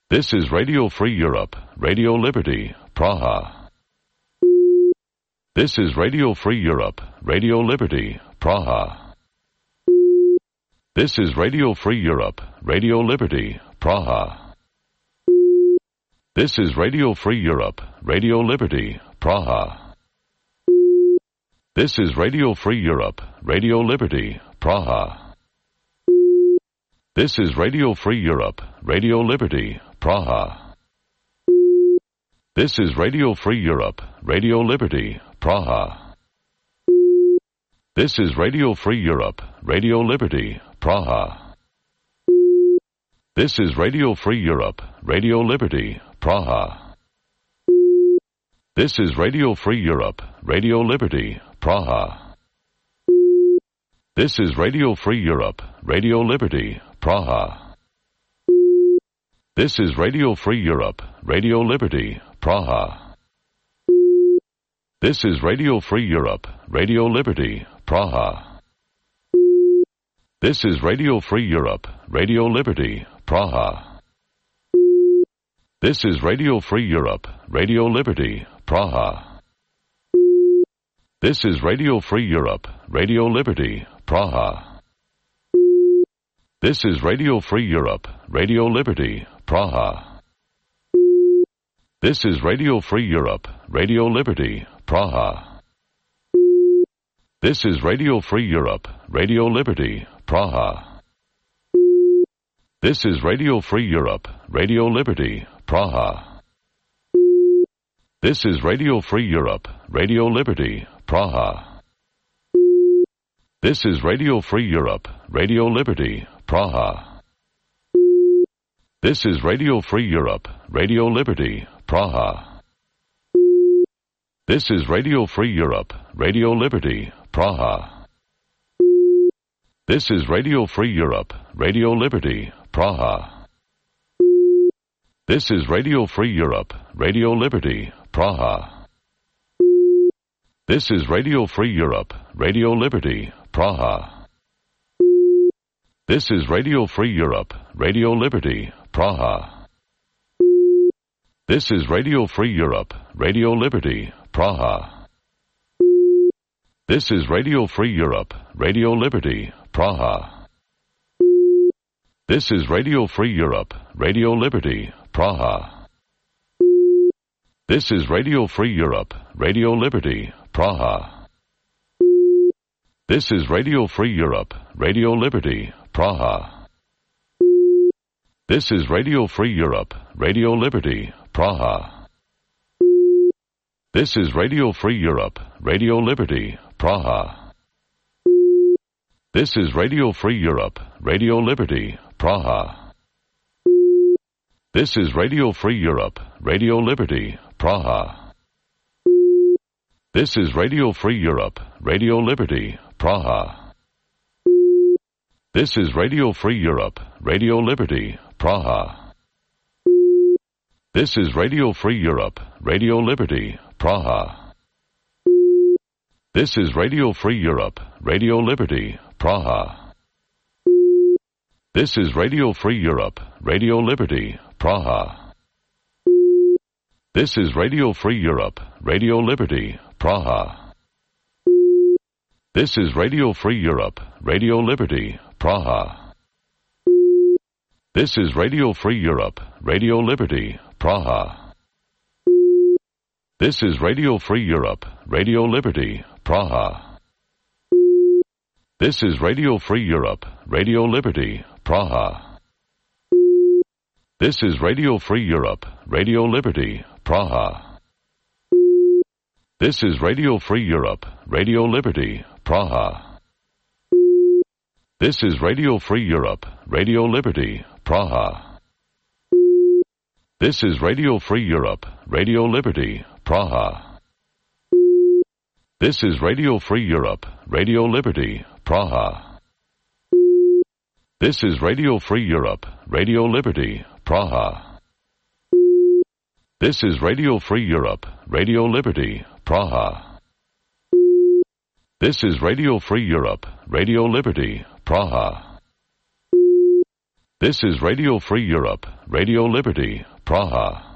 This is Radio Free Europe, Radio Liberty, Praha. This is Radio Free Europe, Radio Liberty, Praha. This is Radio Free Europe, Radio Liberty, Praha. This is Radio Free Europe, Radio Liberty, Praha. This is Radio Free Europe, Radio Liberty, Praha. This is Radio Free Europe, Radio Liberty, Praha. This is Radio Free Europe, Radio Liberty, Praha. This is Radio Free Europe, Radio Liberty, Praha. This is Radio Free Europe, Radio Liberty, Praha. This is Radio Free Europe, Radio Liberty, Praha. This is Radio Free Europe, Radio Liberty, Praha. This is Radio Free Europe, Radio Liberty, Praha. This is Radio Free Europe, Radio Liberty, Praha. This is Radio Free Europe, Radio Liberty, Praha. This is Radio Free Europe, Radio Liberty, Praha. This is Radio Free Europe, Radio Liberty, Praha. This is Radio Free Europe, Radio Liberty, Praha. This is Radio Free Europe, Radio Liberty, Praha. This is Radio Free Europe, Radio Liberty, Praha. This is Radio Free Europe, Radio Liberty, Praha. This is Radio Free Europe, Radio Liberty, Praha. This is Radio Free Europe, Radio Liberty, Praha. This is Radio Free Europe, Radio Liberty, Praha. This is Radio Free Europe, Radio Liberty, Praha. This is Radio Free Europe, Radio Liberty, Praha. This is Radio Free Europe, Radio Liberty, Praha. This is Radio Free Europe, Radio Liberty, Praha. This is Radio Free Europe, Radio Liberty, Praha. This is Radio Free Europe, Radio Liberty, Praha. This is Radio Free Europe, Radio Liberty, Praha. This is Radio Free Europe, Radio Liberty, Praha. This is Radio Free Europe, Radio Liberty, Praha. This is Radio Free Europe, Radio Liberty, Praha. This is Radio Free Europe, Radio Liberty, Praha. This is Radio Free Europe, Radio Liberty, Praha. This is Radio Free Europe, Radio Liberty, Praha. This is Radio Free Europe, Radio Liberty, Praha. This is Radio Free Europe, Radio Liberty, Praha. This is Radio Free Europe, Radio Liberty, Praha. This is Radio Free Europe, Radio Liberty, Praha. This is Radio Free Europe, Radio Liberty, Praha. This is Radio Free Europe, Radio Liberty, Praha. This is Radio Free Europe, Radio Liberty, Praha. This is Radio Free Europe, Radio Liberty, Praha. This is Radio Free Europe, Radio Liberty, Praha. This is Radio Free Europe, Radio Liberty, Praha. This is Radio Free Europe, Radio Liberty, Praha. This is Radio Free Europe, Radio Liberty, Praha. This is Radio Free Europe, Radio Liberty, Praha. This is Radio Free Europe, Radio Liberty, Praha. This is Radio Free Europe, Radio Liberty, Praha. This is Radio Free Europe, Radio Liberty, Praha. This is Radio Free Europe, Radio Liberty, Praha. This is Radio Free Europe, Radio Liberty, Praha. This is Radio Free Europe, Radio Liberty, Praha. This is Radio Free Europe, Radio Liberty, Praha.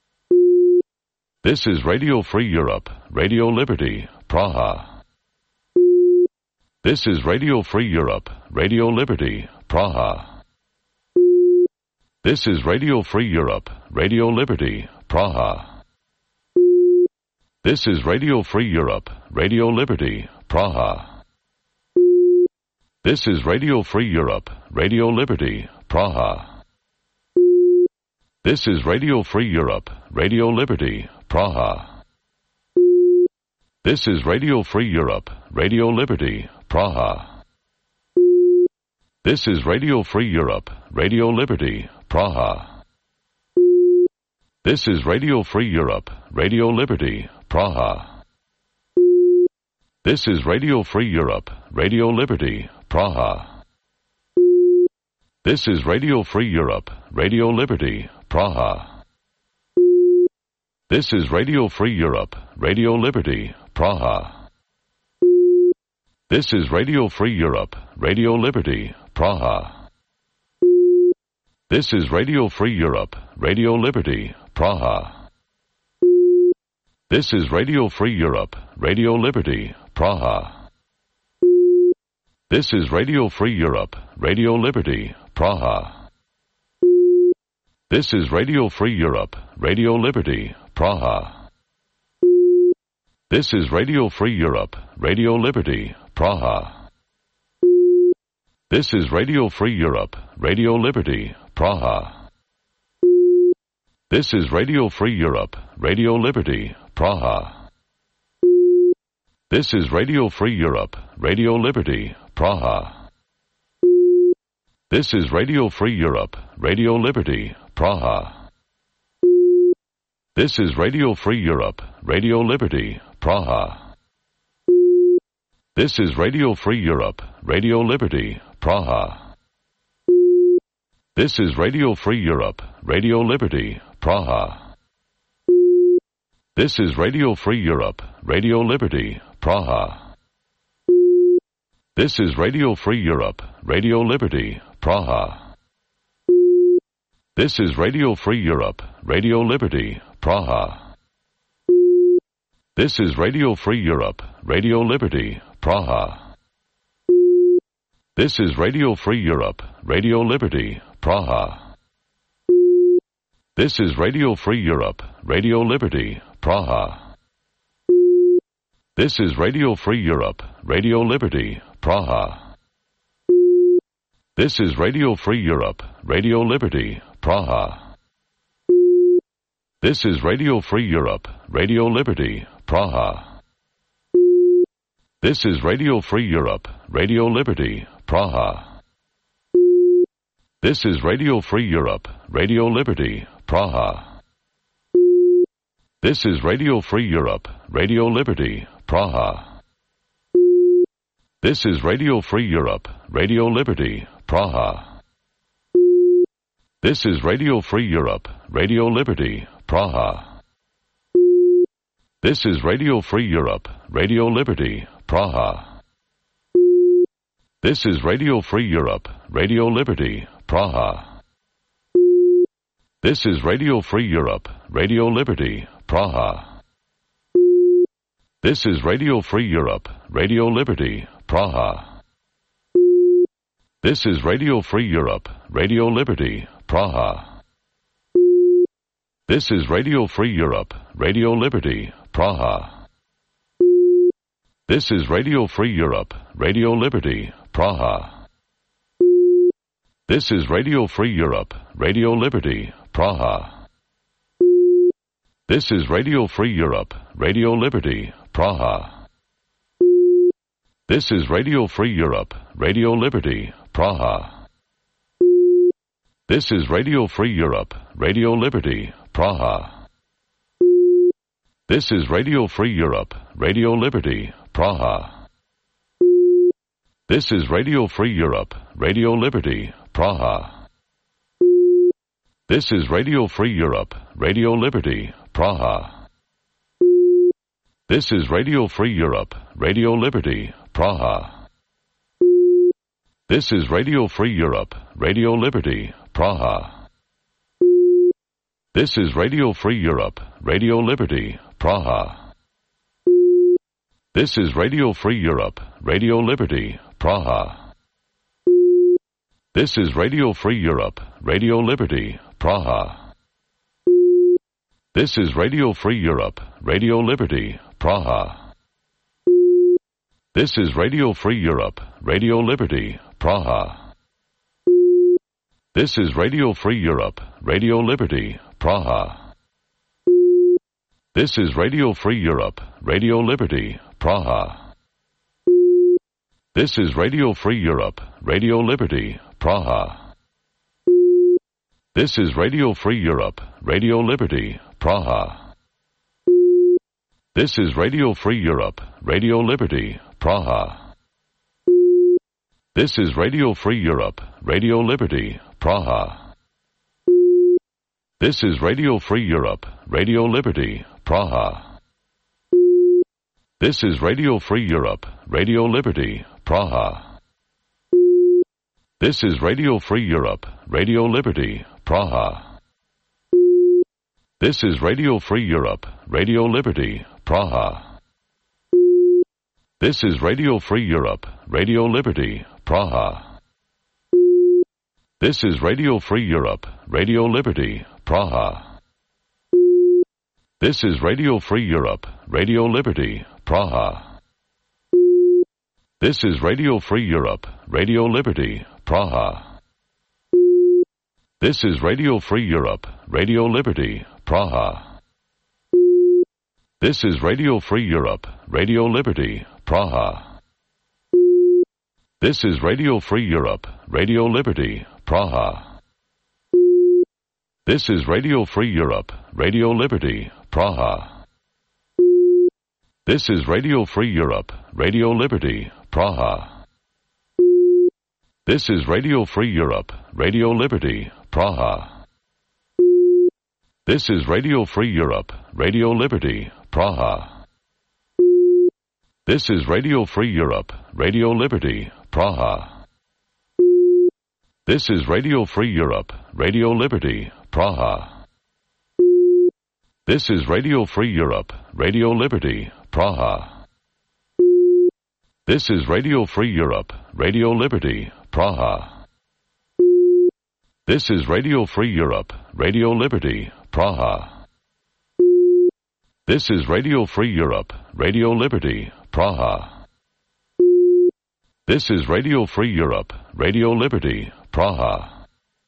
This is Radio Free Europe, Radio Liberty, Praha. This is Radio Free Europe, Radio Liberty, Praha. This is Radio Free Europe, Radio Liberty, Praha. This is Radio Free Europe, Radio Liberty, Praha. This is Radio Free Europe, Radio Liberty, Praha. This is Radio Free Europe, Radio Liberty, Praha. This is Radio Free Europe, Radio Liberty, Praha. This is Radio Free Europe, Radio Liberty, Praha. This is Radio Free Europe, Radio Liberty, Praha. This is Radio Free Europe, Radio Liberty, Praha. This is Radio Free Europe, Radio Liberty, Praha. This is Radio Free Europe, Radio Liberty, Praha. This is Radio Free Europe, Radio Liberty, Praha. This is Radio Free Europe, Radio Liberty, Praha. This is Radio Free Europe, Radio Liberty, Praha. This is Radio Free Europe, Radio Liberty, Praha. This is Radio Free Europe, Radio Liberty, Praha. This is Radio Free Europe, Radio Liberty, Praha. This is Radio Free Europe, Radio Liberty, Praha. This is Radio Free Europe, Radio Liberty, Praha. This is Radio Free Europe, Radio Liberty, Praha. This is Radio Free Europe, Radio Liberty, Praha. This is Radio Free Europe, Radio Liberty, Praha. This is Radio Free Europe, Radio Liberty, Praha. This is Radio Free Europe, Radio Liberty, Praha. This is Radio Free Europe, Radio Liberty, Praha. This is Radio Free Europe, Radio Liberty, Praha. This is Radio Free Europe, Radio Liberty, Praha. This is Radio Free Europe, Radio Liberty, Praha. This is Radio Free Europe, Radio Liberty, Praha. This is Radio Free Europe, Radio Liberty, Praha. This is Radio Free Europe, Radio Liberty, Praha. This is Radio Free Europe, Radio Liberty, Praha. This is Radio Free Europe, Radio Liberty, Praha. This is Radio Free Europe, Radio Liberty, Praha. This is Radio Free Europe, Radio Liberty, Praha. This is Radio Free Europe, Radio Liberty, Praha. This is Radio Free Europe, Radio Liberty, Praha. This is Radio Free Europe, Radio Liberty, Praha. This is Radio Free Europe, Radio Liberty, Praha. This is Radio Free Europe, Radio Liberty, Praha. This is Radio Free Europe, Radio Liberty, Praha. This is Radio Free Europe, Radio Liberty, Praha. This is Radio Free Europe, Radio Liberty, Praha. This is Radio Free Europe, Radio Liberty, Praha. This is Radio Free Europe, Radio Liberty, Praha. This is Radio Free Europe, Radio Liberty, Praha. This is Radio Free Europe, Radio Liberty, Praha. This is Radio Free Europe, Radio Liberty, Praha. This is Radio Free Europe, Radio Liberty, Praha. This is Radio Free Europe, Radio Liberty, Praha. This is Radio Free Europe, Radio Liberty, Praha. This is Radio Free Europe, Radio Liberty, Praha. This is Radio Free Europe, Radio Liberty, Praha. This is Radio Free Europe, Radio Liberty, Praha. This is Radio Free Europe, Radio Liberty, Praha. This is Radio Free Europe, Radio Liberty, Praha. This is Radio Free Europe, Radio Liberty, Praha. This is Radio Free Europe, Radio Liberty, Praha. This is Radio Free Europe, Radio Liberty, Praha. This is Radio Free Europe, Radio Liberty, Praha. This is Radio Free Europe, Radio Liberty, Praha. This is Radio Free Europe, Radio Liberty, Praha. This is Radio Free Europe, Radio Liberty, Praha. This is Radio Free Europe, Radio Liberty, Praha. This is Radio Free Europe, Radio Liberty, Praha. This is Radio Free Europe, Radio Liberty, Praha. This is Radio Free Europe, Radio Liberty, Praha. This is Radio Free Europe, Radio Liberty, Praha. This is Radio Free Europe, Radio Liberty, Praha. This is Radio Free Europe, Radio Liberty, Praha. This is Radio Free Europe, Radio Liberty, Praha. This is Radio Free Europe, Radio Liberty, Praha. This is Radio Free Europe, Radio Liberty, Praha. This is Radio Free Europe, Radio Liberty, Praha. This is Radio Free Europe, Radio Liberty, Praha. This is Radio Free Europe, Radio Liberty, Praha. This is Radio Free Europe, Radio Liberty, Praha. This is Radio Free Europe, Radio Liberty, Praha. This is Radio Free Europe, Radio Liberty, Praha. This is Radio Free Europe, Radio Liberty, Praha. This is Radio Free Europe, Radio Liberty, Praha. This is Radio Free Europe, Radio Liberty, Praha. This is Radio Free Europe, Radio Liberty, Praha. This is Radio Free Europe, Radio Liberty, Praha. This is Radio Free Europe, Radio Liberty, Praha. This is Radio Free Europe, Radio Liberty, Praha. This is Radio Free Europe, Radio Liberty, Praha.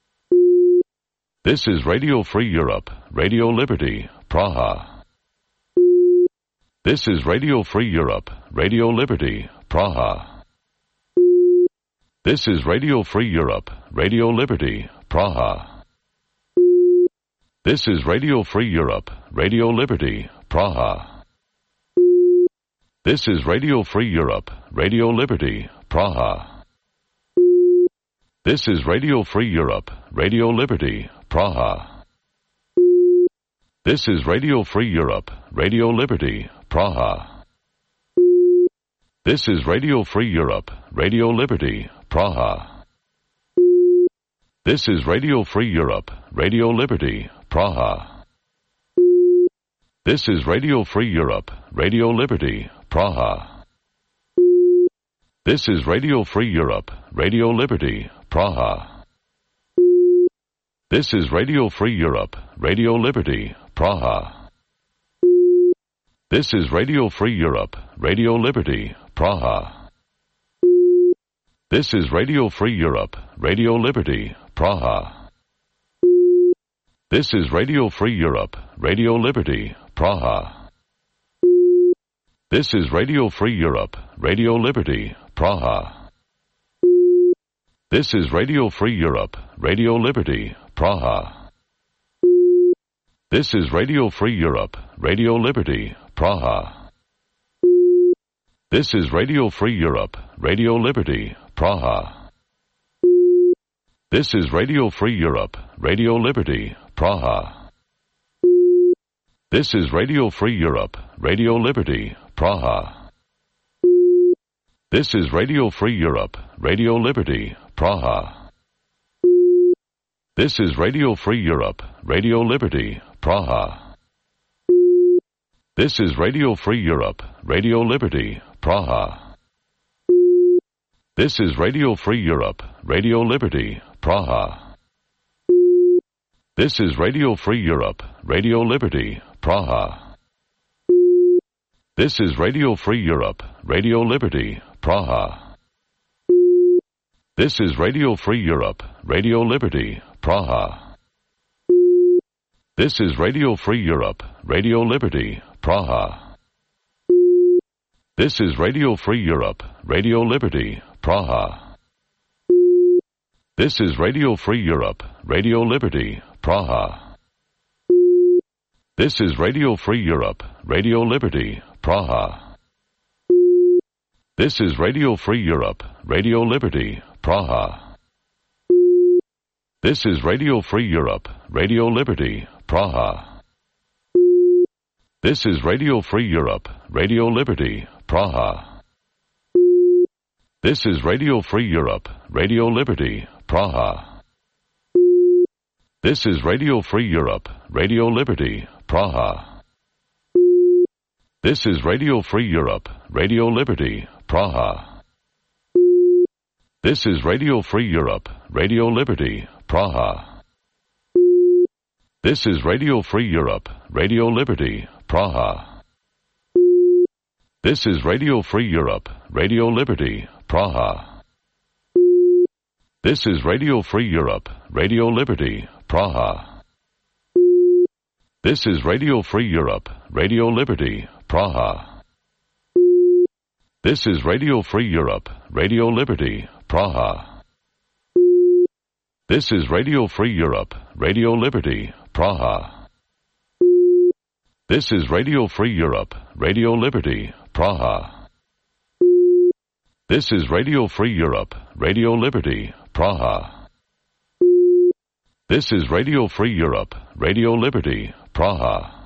This is Radio Free Europe, Radio Liberty, Praha. This is Radio Free Europe, Radio Liberty, Praha. This is Radio Free Europe, Radio Liberty, Praha. This is Radio Free Europe, Radio Liberty, Praha. This is Radio Free Europe, Radio Liberty, Praha. This is Radio Free Europe, Radio Liberty, Praha. This is Radio Free Europe, Radio Liberty, Praha. This is Radio Free Europe, Radio Liberty, Praha. This is Radio Free Europe, Radio Liberty, Praha. This is Radio Free Europe, Radio Liberty, Praha. This is Radio Free Europe, Radio Liberty, Praha. This is Radio Free Europe, Radio Liberty, Praha. This is Radio Free Europe, Radio Liberty, Praha. This is Radio Free Europe, Radio Liberty, Praha. This is Radio Free Europe, Radio Liberty, Praha. This is Radio Free Europe, Radio Liberty, Praha. This is Radio Free Europe, Radio Liberty, Praha. This is Radio Free Europe, Radio Liberty, Praha. This is Radio Free Europe, Radio Liberty, Praha. This is Radio Free Europe, Radio Liberty, Praha. This is Radio Free Europe, Radio Liberty, Praha. This is Radio Free Europe, Radio Liberty, Praha. This is Radio Free Europe, Radio Liberty, Praha. This is Radio Free Europe, Radio Liberty, Praha. This is Radio Free Europe, Radio Liberty, Praha. This is Radio Free Europe, Radio Liberty, Praha. This is Radio Free Europe, Radio Liberty, Praha. This is Radio Free Europe, Radio Liberty, Praha. This is Radio Free Europe, Radio Liberty, Praha. This is Radio Free Europe, Radio Liberty, Praha. This is Radio Free Europe, Radio Liberty, Praha. This is Radio Free Europe, Radio Liberty, Praha. This is Radio Free Europe, Radio Liberty, Praha. This is Radio Free Europe, Radio Liberty, Praha. This is Radio Free Europe, Radio Liberty, Praha. This is Radio Free Europe, Radio Liberty, Praha. This is Radio Free Europe, Radio Liberty, Praha. This is Radio Free Europe, Radio Liberty, Praha. This is Radio Free Europe, Radio Liberty, Praha. This is Radio Free Europe, Radio Liberty, Praha. This is Radio Free Europe, Radio Liberty, Praha. This is Radio Free Europe, Radio Liberty, Praha. This is Radio Free Europe, Radio Liberty, Praha. This is Radio Free Europe, Radio Liberty, Praha. This is Radio Free Europe, Radio Liberty, Praha. This is Radio Free Europe, Radio Liberty, Praha. This is Radio Free Europe, Radio Liberty, Praha. This is Radio Free Europe, Radio Liberty, Praha.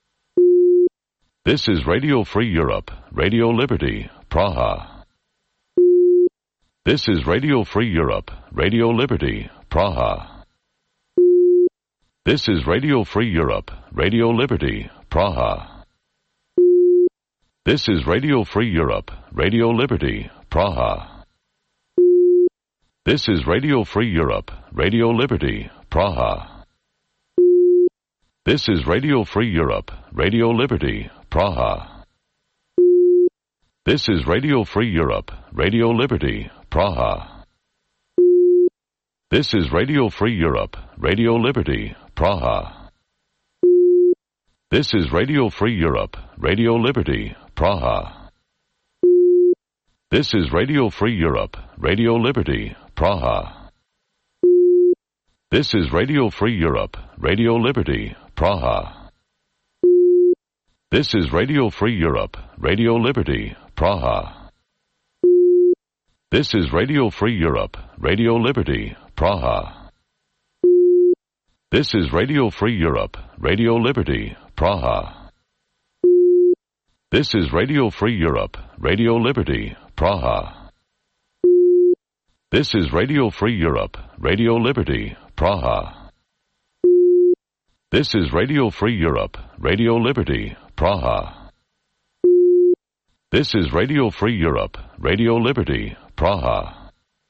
This is Radio Free Europe, Radio Liberty, Praha. This is Radio Free Europe, Radio Liberty, Praha. This is Radio Free Europe, Radio Liberty, Praha. This is Radio Free Europe, Radio Liberty, Praha. This is Radio Free Europe, Radio Liberty, Praha. This is Radio Free Europe, Radio Liberty, Praha. This is Radio Free Europe, Radio Liberty, Praha. This is Radio Free Europe, Radio Liberty, Praha. This is Radio Free Europe, Radio Liberty, Praha. This is Radio Free Europe, Radio Liberty, Praha. This is Radio Free Europe, Radio Liberty, Praha. This is Radio Free Europe, Radio Liberty, Praha. This is Radio Free Europe, Radio Liberty, Praha. This is Radio Free Europe, Radio Liberty, Praha. This is Radio Free Europe, Radio Liberty, Praha. This is Radio Free Europe, Radio Liberty, Praha. This is Radio Free Europe, Radio Liberty, Praha. This is Radio Free Europe, Radio Liberty, Praha.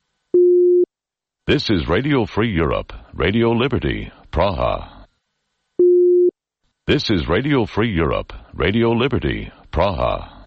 This is Radio Free Europe, Radio Liberty, Praha. This is Radio Free Europe, Radio Liberty, Praha.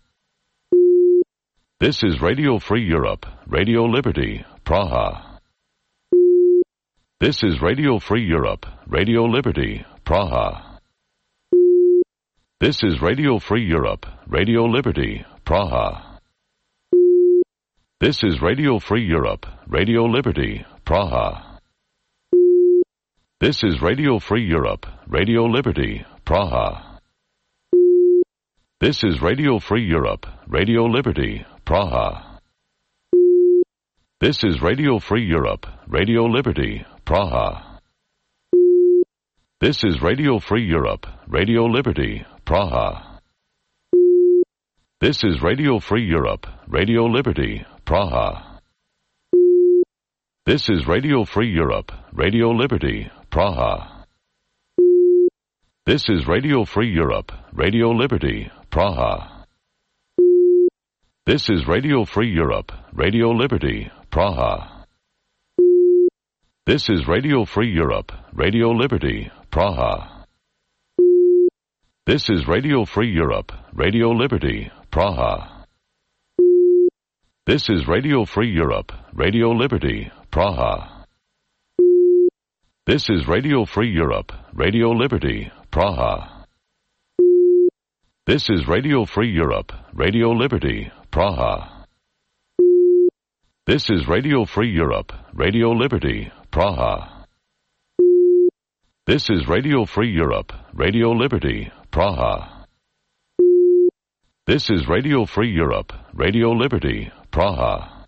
This is Radio Free Europe, Radio Liberty, Praha. This is Radio Free Europe, Radio Liberty, Praha. This is Radio Free Europe, Radio Liberty, Praha. This is Radio Free Europe, Radio Liberty, Praha. This is Radio Free Europe, Radio Liberty, Praha. This is Radio Free Europe, Radio Liberty, Praha. This is Radio Free Europe, Radio Liberty, Praha. This is Radio Free Europe, Radio Liberty, Praha. This is Radio Free Europe, Radio Liberty, Praha. This is Radio Free Europe, Radio Liberty, Praha. This is Radio Free Europe, Radio Liberty, Praha. This is Radio Free Europe, Radio Liberty, Praha. This is Radio Free Europe, Radio Liberty, Praha. This is Radio Free Europe, Radio Liberty, Praha. This is Radio Free Europe, Radio Liberty, Praha. This is Radio Free Europe, Radio Liberty, Praha. This is Radio Free Europe, Radio Liberty, Praha. This is Radio Free Europe, Radio Liberty, Praha. This is Radio Free Europe, Radio Liberty, Praha. This is Radio Free Europe, Radio Liberty, Praha.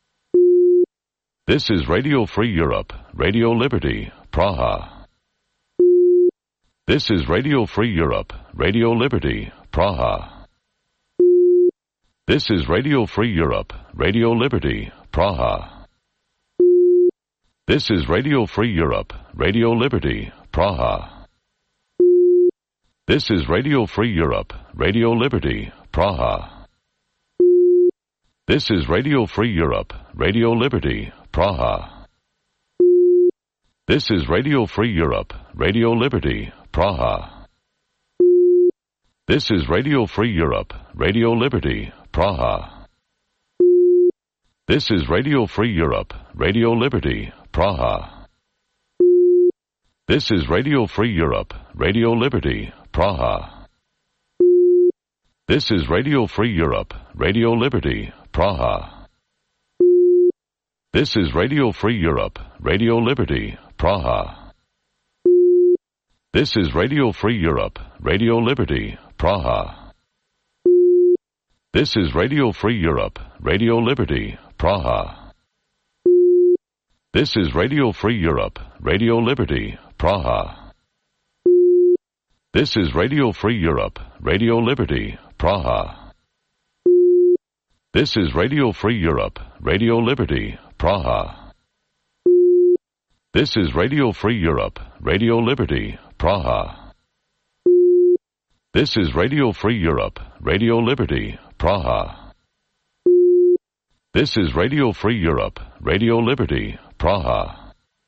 This is Radio Free Europe, Radio Liberty, Praha. This is Radio Free Europe, Radio Liberty, Praha. This is Radio Free Europe, Radio Liberty, Praha. This is Radio Free Europe, Radio Liberty, Praha. This is Radio Free Europe, Radio Liberty, Praha. This is Radio Free Europe, Radio Liberty, Praha. This is Radio Free Europe, Radio Liberty, Praha. This is Radio Free Europe, Radio Liberty, Praha. This is Radio Free Europe, Radio Liberty, Praha. This is Radio Free Europe, Radio Liberty, Praha. This is Radio Free Europe, Radio Liberty, Praha. This is Radio Free Europe, Radio Liberty, Praha. This is Radio Free Europe, Radio Liberty, Praha. This is Radio Free Europe, Radio Liberty, Praha. This is Radio Free Europe, Radio Liberty, Praha. This is Radio Free Europe, Radio Liberty, Praha. This is Radio Free Europe, Radio Liberty, Praha. This is Radio Free Europe, Radio Liberty, Praha. This is Radio Free Europe, Radio Liberty, Praha. This is Radio Free Europe, Radio Liberty, Praha.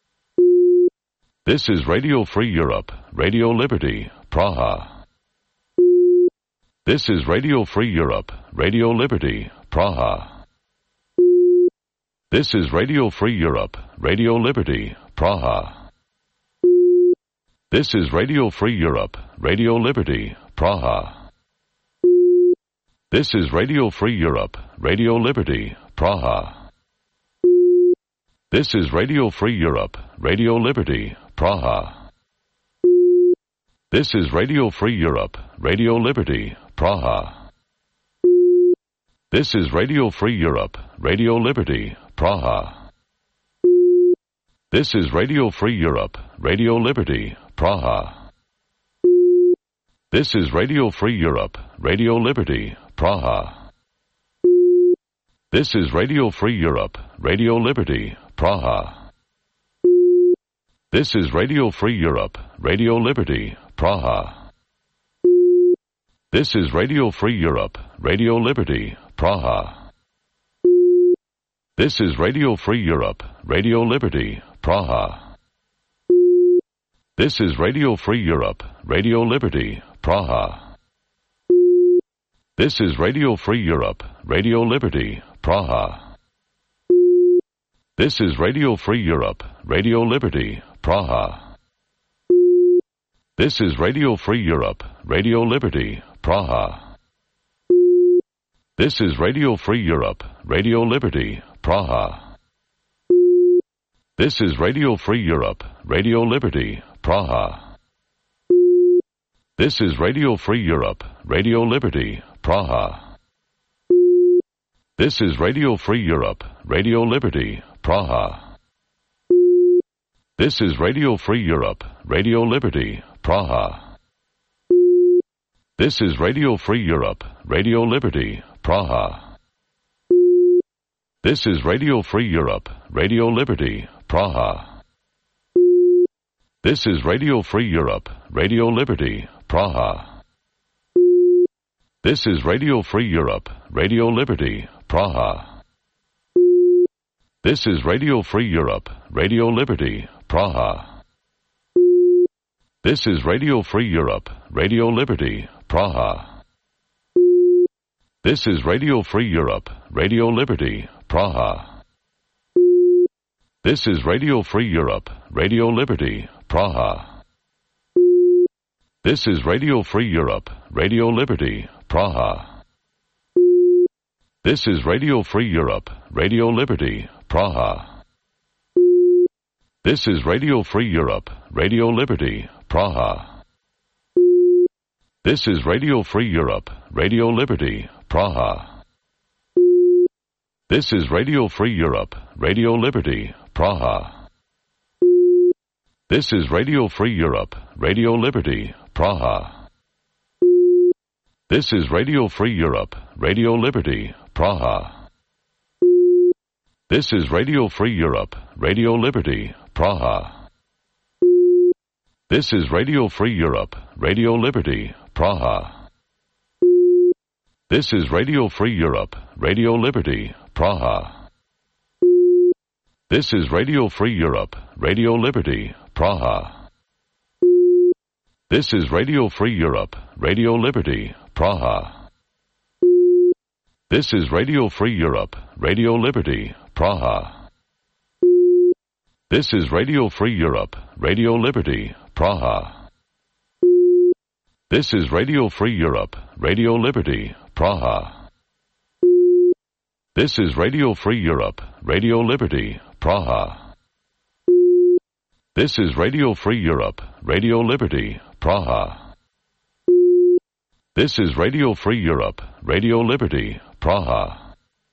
This is Radio Free Europe, Radio Liberty, Praha. This is Radio Free Europe, Radio Liberty, Praha. This is Radio Free Europe, Radio Liberty, Praha. This is Radio Free Europe, Radio Liberty, Praha. This is Radio Free Europe, Radio Liberty, Praha. This is Radio Free Europe, Radio Liberty, Praha. This is Radio Free Europe, Radio Liberty, Praha. This is Radio Free Europe, Radio Liberty, Praha. This is Radio Free Europe, Radio Liberty, Praha. This is Radio Free Europe, Radio Liberty, Praha. This is Radio Free Europe, Radio Liberty, Praha. This is Radio Free Europe, Radio Liberty, Praha. This is Radio Free Europe, Radio Liberty, Praha. This is Radio Free Europe, Radio Liberty, Praha. This is Radio Free Europe, Radio Liberty, Praha. This is Radio Free Europe, Radio Liberty, Praha. This is Radio Free Europe, Radio Liberty, Praha. This is Radio Free Europe, Radio Liberty, Praha. This is Radio Free Europe, Radio Liberty, Praha. This is Radio Free Europe, Radio Liberty, Praha. This is Radio Free Europe, Radio Liberty, Praha. This is Radio Free Europe, Radio Liberty, Praha. This is Radio Free Europe, Radio Liberty, Praha. This is Radio Free Europe, Radio Liberty, Praha. This is Radio Free Europe, Radio Liberty, Praha. This is Radio Free Europe, Radio Liberty, Praha. This is Radio Free Europe, Radio Liberty, Praha. This is Radio Free Europe, Radio Liberty, Praha. This is Radio Free Europe, Radio Liberty, Praha. This is Radio Free Europe, Radio Liberty, Praha. This is Radio Free Europe, Radio Liberty, Praha. This is Radio Free Europe, Radio Liberty, Praha. This is Radio Free Europe, Radio Liberty, Praha. This is Radio Free Europe, Radio Liberty, Praha. This is Radio Free Europe, Radio Liberty, Praha. This is Radio Free Europe, Radio Liberty, Praha. This is Radio Free Europe, Radio Liberty, Praha. This is Radio Free Europe, Radio Liberty, Praha. This is Radio Free Europe, Radio Liberty, Praha. This is Radio Free Europe, Radio Liberty, Praha. This is Radio Free Europe, Radio Liberty, Praha. This is Radio Free Europe, Radio Liberty, Praha. This is Radio Free Europe, Radio Liberty, Praha. This is Radio Free Europe, Radio Liberty, Praha. This is Radio Free Europe, Radio Liberty, Praha. This is Radio Free Europe, Radio Liberty, Praha. This is Radio Free Europe, Radio Liberty, Praha. This is Radio Free Europe, Radio Liberty, Praha. This is Radio Free Europe, Radio Liberty, Praha.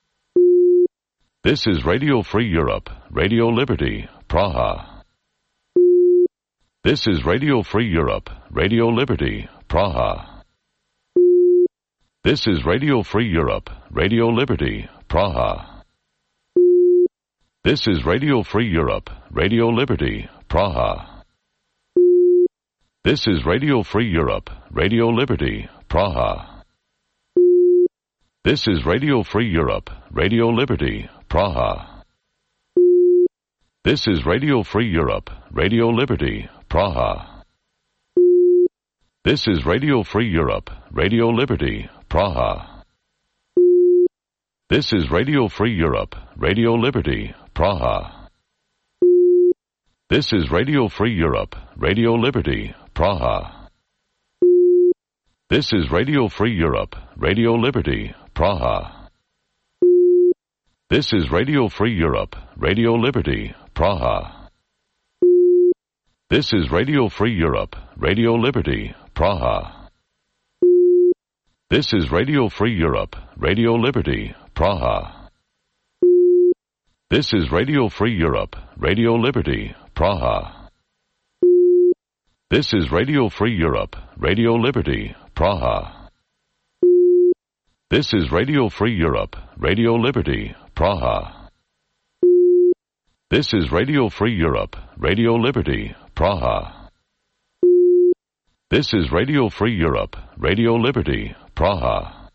This is Radio Free Europe, Radio Liberty, Praha. This is Radio Free Europe, Radio Liberty, Praha. This is Radio Free Europe, Radio Liberty, Praha. This is Radio Free Europe, Radio Liberty, Praha. This is Radio Free Europe, Radio Liberty, Praha. This is Radio Free Europe, Radio Liberty, Praha. This is Radio Free Europe, Radio Liberty, Praha. This is Radio Free Europe, Radio Liberty, Praha. This is Radio Free Europe, Radio Liberty, Praha. This is Radio Free Europe, Radio Liberty, Praha. This is Radio Free Europe, Radio Liberty, Praha. This is Radio Free Europe, Radio Liberty, Praha. This is Radio Free Europe, Radio Liberty, Praha. This is Radio Free Europe, Radio Liberty, Praha. This is Radio Free Europe, Radio Liberty, Praha. This is Radio Free Europe, Radio Liberty, Praha. This is Radio Free Europe, Radio Liberty, Praha. This is Radio Free Europe, Radio Liberty, Praha. This is Radio Free Europe, Radio Liberty, Praha.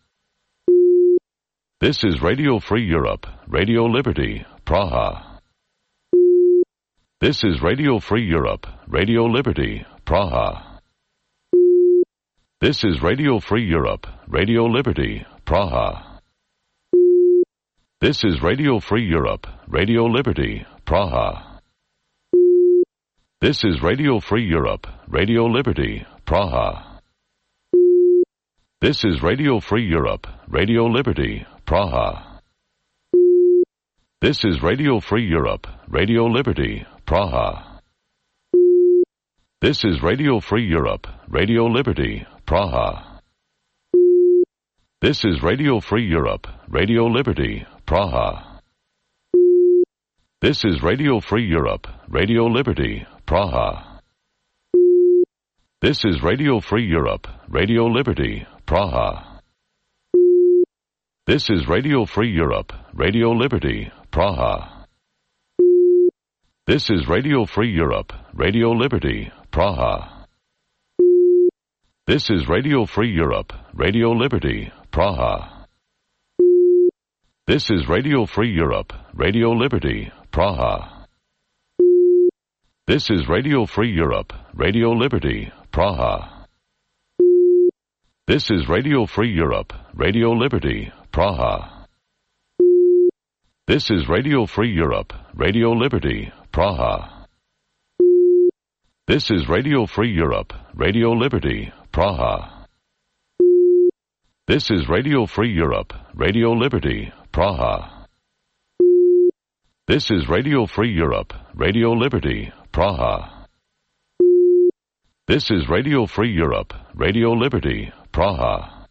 This is Radio Free Europe, Radio Liberty, Praha. This is Radio Free Europe, Radio Liberty, Praha. This is Radio Free Europe, Radio Liberty, Praha. This is Radio Free Europe, Radio Liberty, Praha. This is Radio Free Europe, Radio Liberty, Praha. This is Radio Free Europe, Radio Liberty, Praha. This is Radio Free Europe, Radio Liberty, Praha. This is Radio Free Europe, Radio Liberty, Praha. This is Radio Free Europe, Radio Liberty, Praha. This is Radio Free Europe, Radio Liberty, Praha. This is Radio Free Europe, Radio Liberty, Praha. This is Radio Free Europe, Radio Liberty, Praha. This is Radio Free Europe, Radio Liberty, Praha. This is Radio Free Europe, Radio Liberty, Praha. This is Radio Free Europe, Radio Liberty, Praha. This is Radio Free Europe, Radio Liberty, Praha. This is Radio Free Europe, Radio Liberty, Praha. This is Radio Free Europe, Radio Liberty, Praha. This is Radio Free Europe, Radio Liberty, Praha. This is Radio Free Europe, Radio Liberty, Praha. This is Radio Free Europe, Radio Liberty, Praha. This is Radio Free Europe, Radio Liberty, Praha.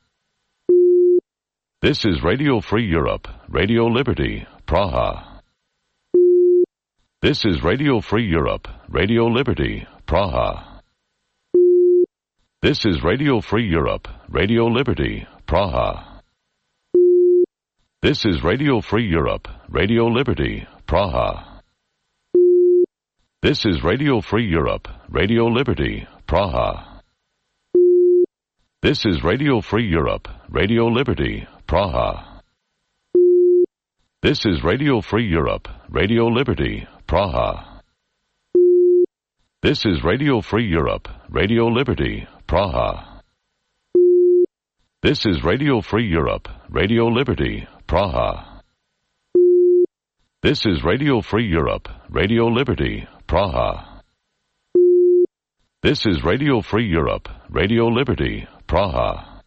This is Radio Free Europe, Radio Liberty, Praha. This is Radio Free Europe, Radio Liberty, Praha. This is Radio Free Europe, Radio Liberty, Praha. This is Radio Free Europe, Radio Liberty, Praha. This is Radio Free Europe, Radio Liberty, Praha. This is Radio Free Europe, Radio Liberty, Praha. This is Radio Free Europe, Radio Liberty, Praha. This is Radio Free Europe, Radio Liberty, Praha. This is Radio Free Europe, Radio Liberty, Praha. This is Radio Free Europe, Radio Liberty, Praha. This is Radio Free Europe, Radio Liberty, Praha.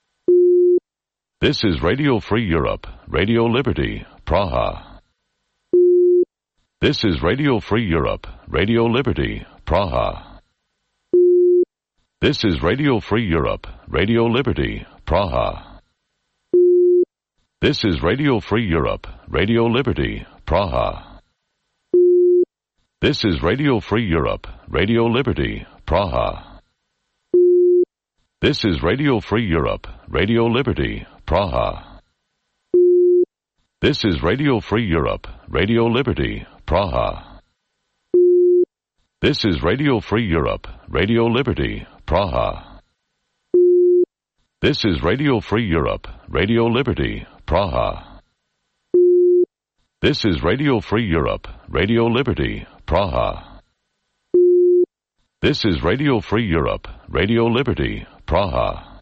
This is Radio Free Europe, Radio Liberty, Praha. This is Radio Free Europe, Radio Liberty, Praha. This is Radio Free Europe, Radio Liberty, Praha. This is Radio Free Europe, Radio Liberty, Praha. This is Radio Free Europe, Radio Liberty, Praha. This is Radio Free Europe, Radio Liberty, Praha. This is Radio Free Europe, Radio Liberty, Praha. This is Radio Free Europe, Radio Liberty, Praha. This is Radio Free Europe, Radio Liberty, Praha. This is Radio Free Europe, Radio Liberty, Praha. This is Radio Free Europe, Radio Liberty, Praha.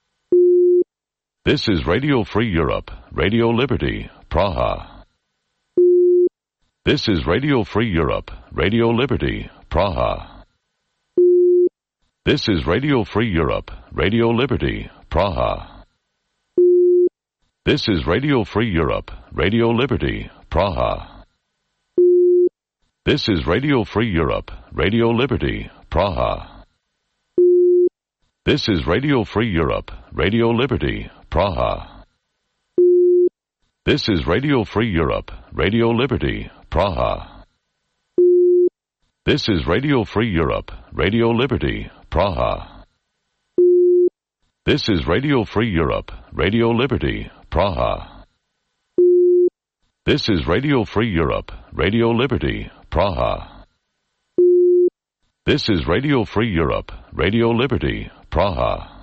This is Radio Free Europe, Radio Liberty, Praha. This is Radio Free Europe, Radio Liberty, Praha. This is Radio Free Europe, Radio Liberty, Praha. This is Radio Free Europe, Radio Liberty, Praha. This is Radio Free Europe, Radio Liberty, Praha. This is Radio Free Europe, Radio Liberty, Praha. This is Radio Free Europe, Radio Liberty, Praha. This is Radio Free Europe, Radio Liberty, Praha. This is Radio Free Europe, Radio Liberty, Praha. This is Radio Free Europe, Radio Liberty, Praha. This is Radio Free Europe, Radio Liberty, Praha.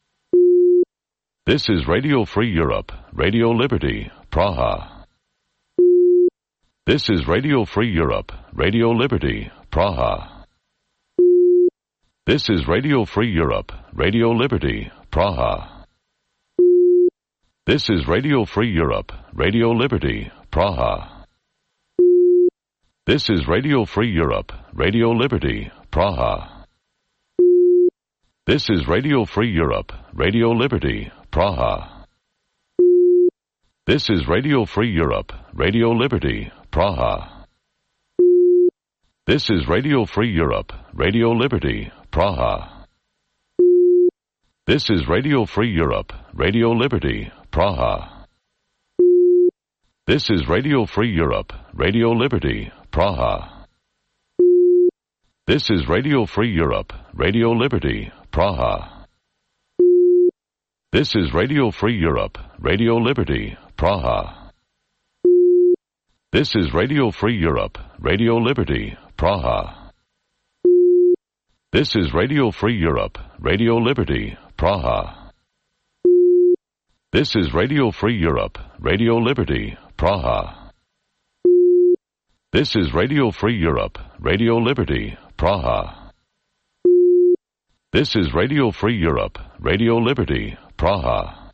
This is Radio Free Europe, Radio Liberty, Praha. This is Radio Free Europe, Radio Liberty, Praha. This is Radio Free Europe, Radio Liberty, Praha. This is Radio Free Europe, Radio Liberty, Praha. This is Radio Free Europe, Radio Liberty, Praha. This is Radio Free Europe, Radio Liberty, Praha. This is Radio Free Europe, Radio Liberty, Praha. This is Radio Free Europe, Radio Liberty, Praha. This is Radio Free Europe, Radio Liberty, Praha. This is Radio Free Europe, Radio Liberty, Praha. This is Radio Free Europe, Radio Liberty, Praha. This is Radio Free Europe, Radio Liberty, Praha. This is Radio Free Europe, Radio Liberty, Praha. This is Radio Free Europe, Radio Liberty, Praha. This is Radio Free Europe, Radio Liberty, Praha. This is Radio Free Europe, Radio Liberty, Praha. This is Radio Free Europe, Radio Liberty, Praha.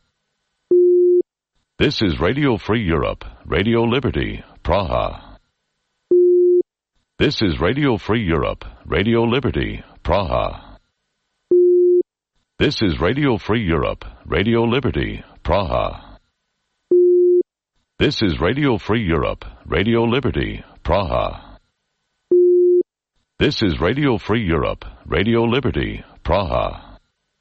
This is Radio Free Europe, Radio Liberty, Praha. This is Radio Free Europe, Radio Liberty, Praha. This is Radio Free Europe, Radio Liberty, Praha. This is Radio Free Europe, Radio Liberty, Praha. This is Radio Free Europe, Radio Liberty, Praha.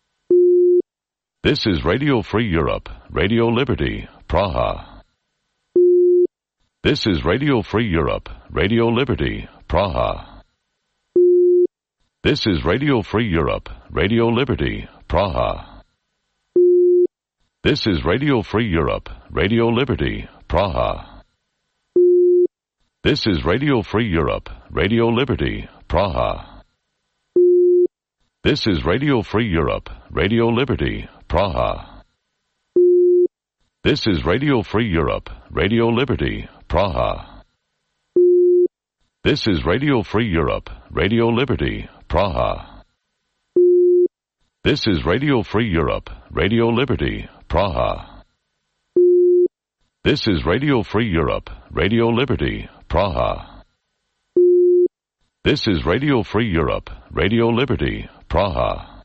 This is Radio Free Europe, Radio Liberty, Praha. This is Radio Free Europe, Radio Liberty, Praha. This is Radio Free Europe, Radio Liberty, Praha. This is Radio Free Europe, Radio Liberty, Praha. This is Radio Free Europe, Radio Liberty, Praha. This is Radio Free Europe, Radio Liberty, Praha. This is Radio Free Europe, Radio Liberty, Praha. This is Radio Free Europe, Radio Liberty, Praha. This is Radio Free Europe, Radio Liberty, Praha. This is Radio Free Europe, Radio Liberty, Praha. This is Radio Free Europe, Radio Liberty, Praha.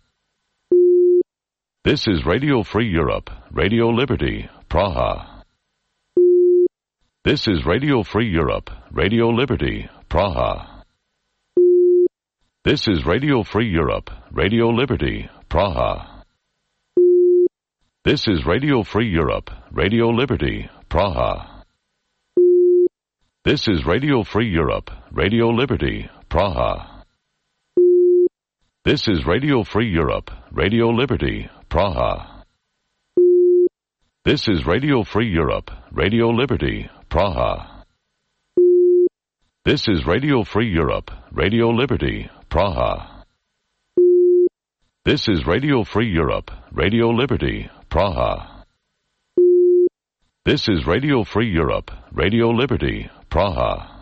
This is Radio Free Europe, Radio Liberty, Praha. This is Radio Free Europe, Radio Liberty, Praha. This is Radio Free Europe, Radio Liberty, Praha. This is Radio Free Europe, Radio Liberty, Praha. This is Radio Free Europe, Radio Liberty, Praha. This is Radio Free Europe, Radio Liberty, Praha. This is Radio Free Europe, Radio Liberty, Praha. This is Radio Free Europe, Radio Liberty, Praha. This is Radio Free Europe, Radio Liberty, Praha. This is Radio Free Europe, Radio Liberty, Praha.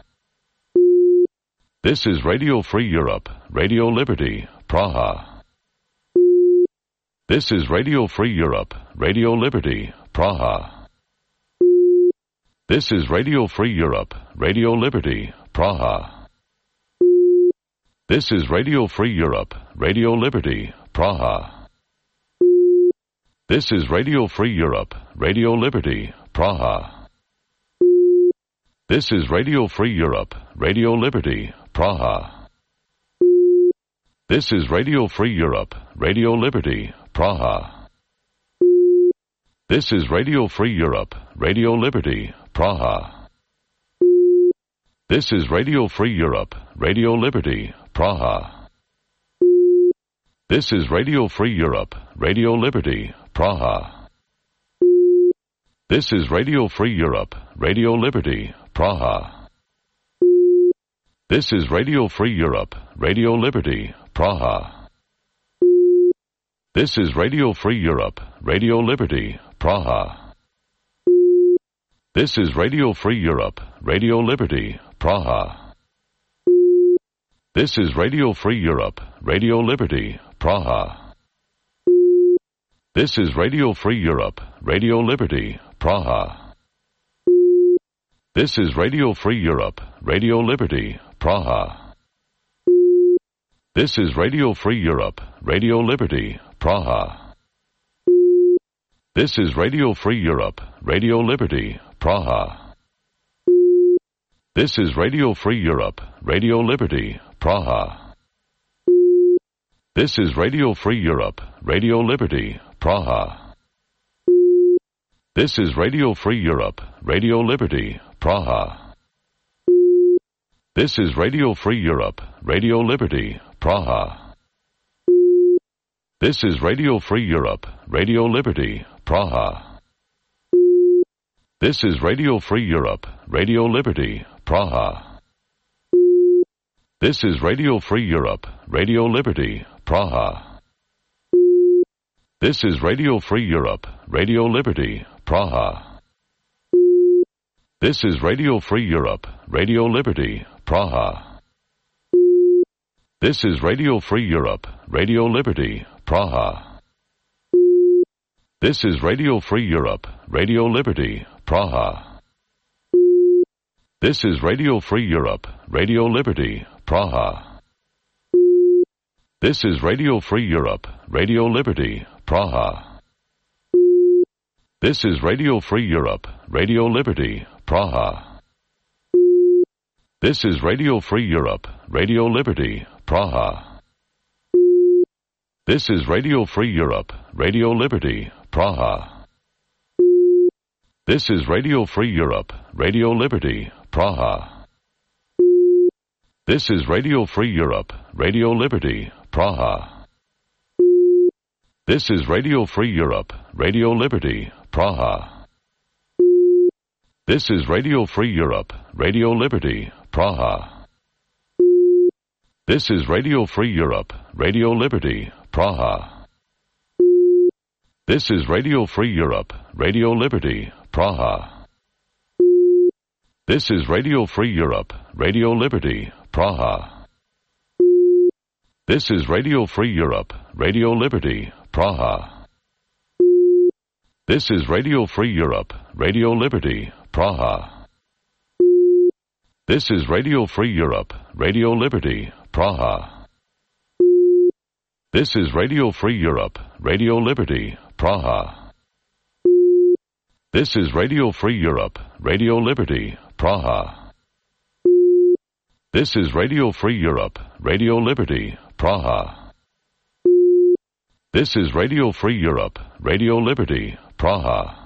This is Radio Free Europe, Radio Liberty, Praha. This is Radio Free Europe, Radio Liberty, Praha. This is Radio Free Europe, Radio Liberty, Praha. This is Radio Free Europe, Radio Liberty, Praha. This is Radio Free Europe, Radio Liberty, Praha. This is Radio Free Europe, Radio Liberty, Praha. This is Radio Free Europe, Radio Liberty, Praha. This is Radio Free Europe, Radio Liberty, Praha. This is Radio Free Europe, Radio Liberty, Praha. This is Radio Free Europe, Radio Liberty, Praha. This is Radio Free Europe, Radio Liberty, Praha. This is Radio Free Europe, Radio Liberty, Praha. This is Radio Free Europe, Radio Liberty, Praha. This is Radio Free Europe, Radio Liberty, Praha. This is Radio Free Europe, Radio Liberty, Praha. This is Radio Free Europe, Radio Liberty, Praha. This is Radio Free Europe, Radio Liberty, Praha. This is Radio Free Europe, Radio Liberty, Praha. This is Radio Free Europe, Radio Liberty, Praha. This is Radio Free Europe, Radio Liberty, Praha. This is Radio Free Europe, Radio Liberty, Praha. This is Radio Free Europe, Radio Liberty, Praha. This is Radio Free Europe, Radio Liberty, Praha. This is Radio Free Europe, Radio Liberty, Praha. This is Radio Free Europe, Radio Liberty, Praha. This is Radio Free Europe, Radio Liberty, Praha. This is Radio Free Europe, Radio Liberty, Praha. This is Radio Free Europe, Radio Liberty, Praha. This is Radio Free Europe, Radio Liberty, Praha. This is Radio Free Europe, Radio Liberty, Praha. This is Radio Free Europe, Radio Liberty, Praha. This is Radio Free Europe, Radio Liberty, Praha. This is Radio Free Europe, Radio Liberty, Praha. This is Radio Free Europe, Radio Liberty, Praha. This is Radio Free Europe, Radio Liberty, Praha. This is Radio Free Europe, Radio Liberty, Praha. This is Radio Free Europe, Radio Liberty, Praha. This is Radio Free Europe, Radio Liberty, Praha. This is Radio Free Europe, Radio Liberty, Praha. This is Radio Free Europe, Radio Liberty, Praha. This is Radio Free Europe, Radio Liberty, Praha. This is Radio Free Europe, Radio Liberty, Praha. This is Radio Free Europe, Radio Liberty, Praha. This is Radio Free Europe, Radio Liberty, Praha. This is Radio Free Europe, Radio Liberty, Praha. This is Radio Free Europe, Radio Liberty, Praha. This is Radio Free Europe, Radio Liberty, Praha. This is Radio Free Europe, Radio Liberty, Praha. This is Radio Free Europe, Radio Liberty, Praha.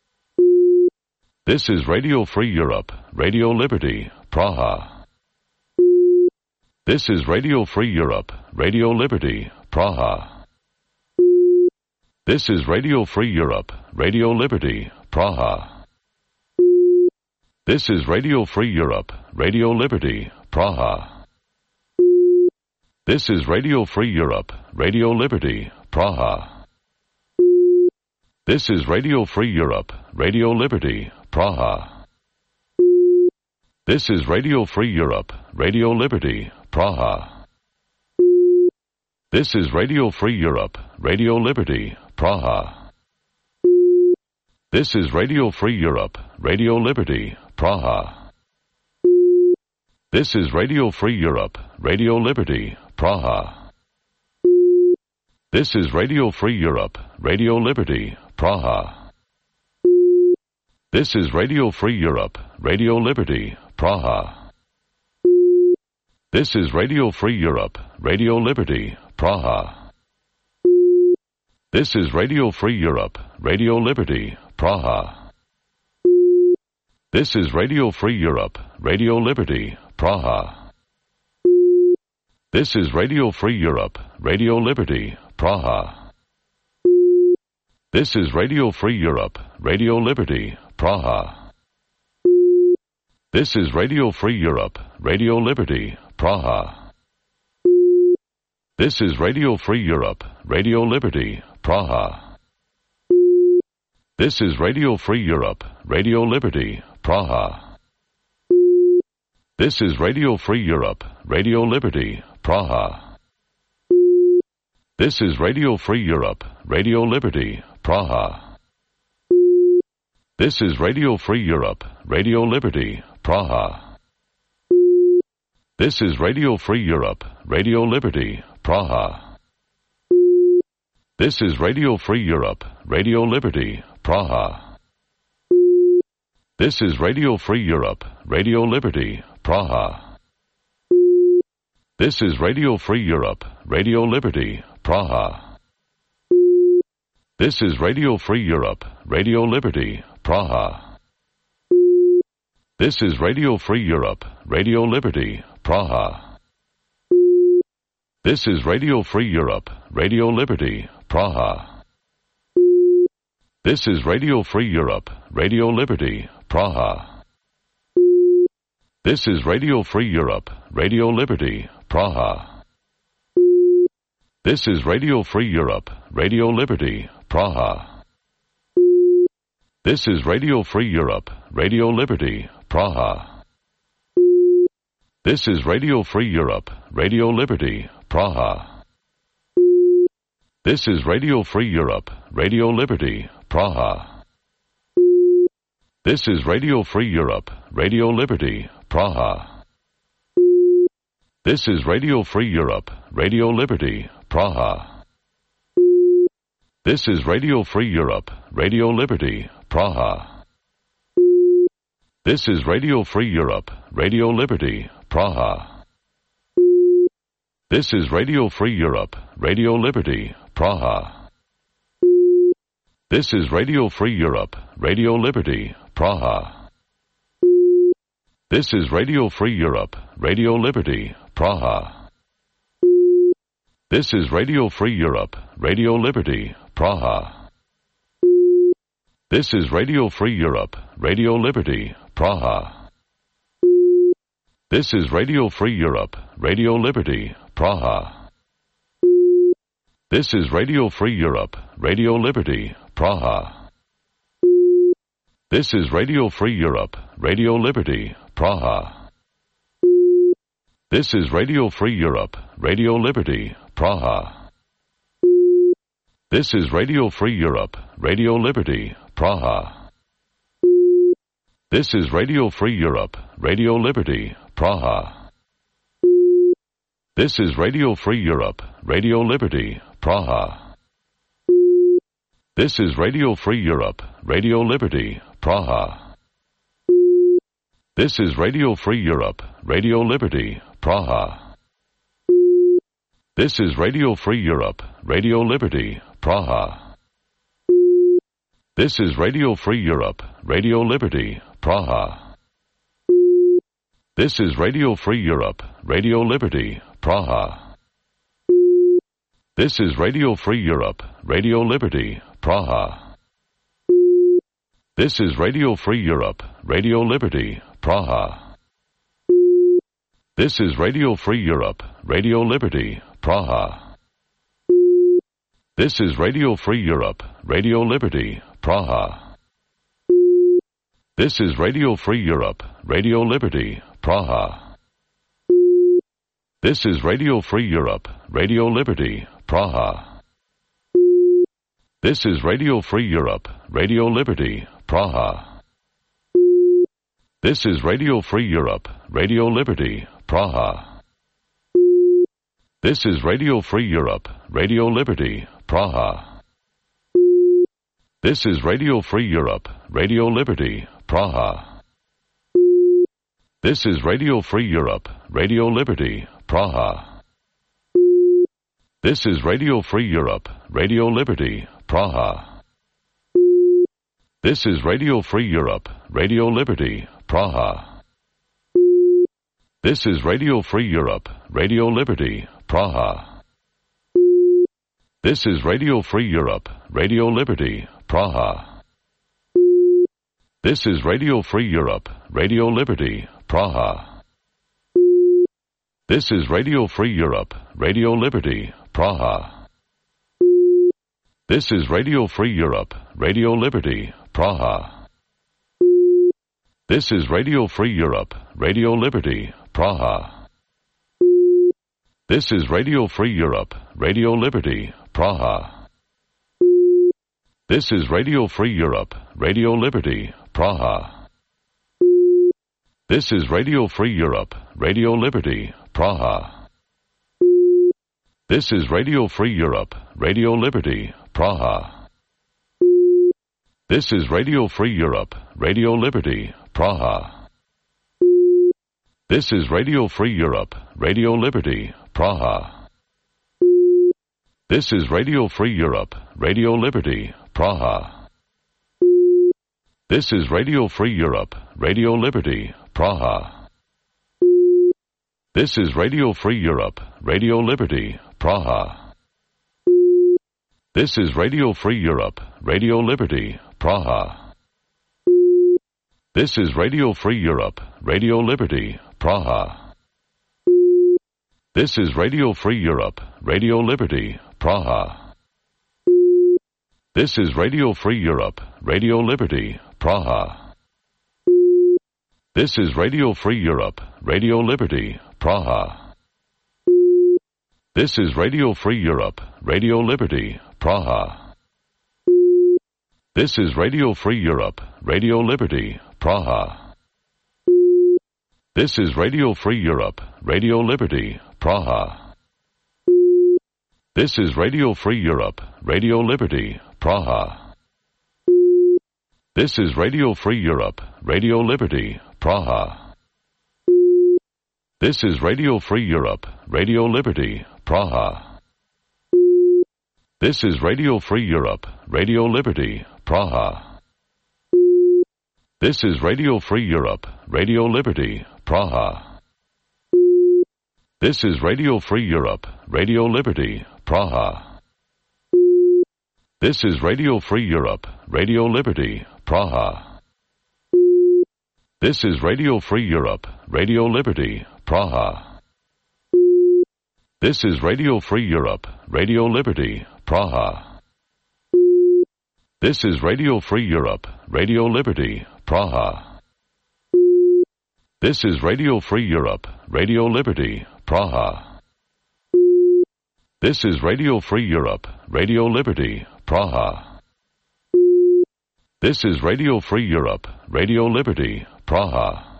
This is Radio Free Europe, Radio Liberty, Praha. This is Radio Free Europe, Radio Liberty, Praha. This is Radio Free Europe, Radio Liberty, Praha. This is Radio Free Europe, Radio Liberty, Praha. This is Radio Free Europe, Radio Liberty, Praha. This is Radio Free Europe, Radio Liberty, Praha. This is Radio Free Europe, Radio Liberty, Praha. This is Radio Free Europe, Radio Liberty, Praha. This is Radio Free Europe, Radio Liberty, Praha. This is Radio Free Europe, Radio Liberty, Praha. This is Radio Free Europe, Radio Liberty, Praha. This is Radio Free Europe, Radio Liberty, Praha. This is Radio Free Europe, Radio Liberty, Praha. This is Radio Free Europe, Radio Liberty, Praha. This is Radio Free Europe, Radio Liberty, Praha. This is Radio Free Europe, Radio Liberty, Praha. This is Radio Free Europe, Radio Liberty, Praha. This is Radio Free Europe, Radio Liberty, Praha. This is Radio Free Europe, Radio Liberty, Praha. This is Radio Free Europe, Radio Liberty, Praha. This is Radio Free Europe, Radio Liberty, Praha. This is Radio Free Europe, Radio Liberty, Praha. This is Radio Free Europe, Radio Liberty, Praha. This is Radio Free Europe, Radio Liberty, Praha. This is Radio Free Europe, Radio Liberty, Praha. This is Radio Free Europe, Radio Liberty, Praha. This is Radio Free Europe, Radio Liberty, Praha. This is Radio Free Europe, Radio Liberty, Praha. This is Radio Free Europe, Radio Liberty, Praha. This is Radio Free Europe, Radio Liberty, Praha. This is Radio Free Europe, Radio Liberty, Praha. This is Radio Free Europe, Radio Liberty, Praha. This is Radio Free Europe, Radio Liberty, Praha. This is Radio Free Europe, Radio Liberty, Praha. This is Radio Free Europe, Radio Liberty, Praha. This is Radio Free Europe, Radio Liberty, Praha. This is Radio Free Europe, Radio Liberty, Praha. This is Radio Free Europe, Radio Liberty, Praha. This is Radio Free Europe, Radio Liberty, Praha. This is Radio Free Europe, Radio Liberty, Praha. This is Radio Free Europe, Radio Liberty, Praha. This is Radio Free Europe, Radio Liberty, Praha. This is Radio Free Europe, Radio Liberty, Praha. This is Radio Free Europe, Radio Liberty, Praha. This is Radio Free Europe, Radio Liberty, Praha. This is Radio Free Europe, Radio Liberty, Praha. This is Radio Free Europe, Radio Liberty, Praha. This is Radio Free Europe, Radio Liberty, Praha. This is Radio Free Europe, Radio Liberty, Praha. This is Radio Free Europe, Radio Liberty, Praha. This is Radio Free Europe, Radio Liberty, Praha. This is Radio Free Europe, Radio Liberty, Praha. This is Radio Free Europe, Radio Liberty, Praha. This is Radio Free Europe, Radio Liberty, Praha. This is Radio Free Europe, Radio Liberty, Praha. This is Radio Free Europe, Radio Liberty, Praha. This is Radio Free Europe, Radio Liberty, Praha. This is Radio Free Europe, Radio Liberty, Praha. This is Radio Free Europe, Radio Liberty, Praha. This is Radio Free Europe, Radio Liberty, Praha. This is Radio Free Europe, Radio Liberty, Praha. This is Radio Free Europe, Radio Liberty, Praha. This is Radio Free Europe, Radio Liberty, Praha. This is Radio Free Europe, Radio Liberty, Praha. This is Radio Free Europe, Radio Liberty, Praha. This is Radio Free Europe, Radio Liberty, Praha. This is Radio Free Europe, Radio Liberty, Praha. This is Radio Free Europe, Radio Liberty, Praha. This is Radio Free Europe, Radio Liberty, Praha. This is Radio Free Europe, Radio Liberty, Praha. This is Radio Free Europe, Radio Liberty, Praha. This is Radio Free Europe, Radio Liberty, Praha. This is Radio Free Europe, Radio Liberty, Praha. This is Radio Free Europe, Radio Liberty, Praha. This is Radio Free Europe, Radio Liberty, Praha. This is Radio Free Europe, Radio Liberty, Praha. This is Radio Free Europe, Radio Liberty, Praha. This is Radio Free Europe, Radio Liberty, Praha. This is Radio Free Europe, Radio Liberty, Praha. This is Radio Free Europe, Radio Liberty, Praha. This is Radio Free Europe, Radio Liberty, Praha. This is Radio Free Europe, Radio Liberty, Praha. This is Radio Free Europe, Radio Liberty, Praha. This is Radio Free Europe, Radio Liberty, Praha. This is Radio Free Europe, Radio Liberty, Praha. This is Radio Free Europe, Radio Liberty, Praha. This is Radio Free Europe, Radio Liberty, Praha. This is Radio Free Europe, Radio Liberty, Praha. This is Radio Free Europe, Radio Liberty, Praha. This is Radio Free Europe, Radio Liberty, Praha. This is Radio Free Europe, Radio Liberty, Praha. This is Radio Free Europe, Radio Liberty, Praha. This is Radio Free Europe, Radio Liberty, Praha. This is Radio Free Europe, Radio Liberty, Praha. This is Radio Free Europe, Radio Liberty, Praha. This is Radio Free Europe, Radio Liberty, Praha. This is Radio Free Europe, Radio Liberty, Praha. This is Radio Free Europe, Radio Liberty, Praha. This is Radio Free Europe, Radio Liberty, Praha. This is Radio Free Europe, Radio Liberty, Praha. This is Radio Free Europe, Radio Liberty, Praha. This is Radio Free Europe, Radio Liberty, Praha. This is Radio Free Europe, Radio Liberty, Praha. This is Radio Free Europe, Radio Liberty, Praha. This is Radio Free Europe, Radio Liberty, Praha. This is Radio Free Europe, Radio Liberty, Praha.